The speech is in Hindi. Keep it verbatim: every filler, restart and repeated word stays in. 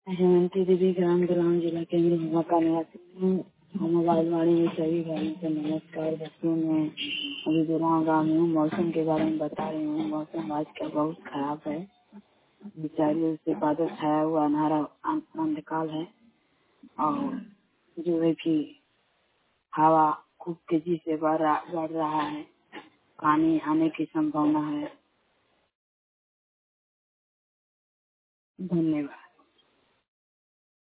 जयंती देवी ग्राम ग्राम जिला केंद्र हुआ का निवासी हूँ। मोबाइल वाणी में सभी भाइयों को नमस्कार। बच्चों में अभी गुरुग्राम गाँव में हूँ। मौसम के बारे में बता रही हूँ। मौसम आज का बहुत खराब है। बिचारियों से बादल छाया हुआ अंधारा अंधकाल है और जो है कि हवा खूब तेजी से बढ़ रहा बढ़ रहा है। पानी आने की संभावना है। धन्यवाद।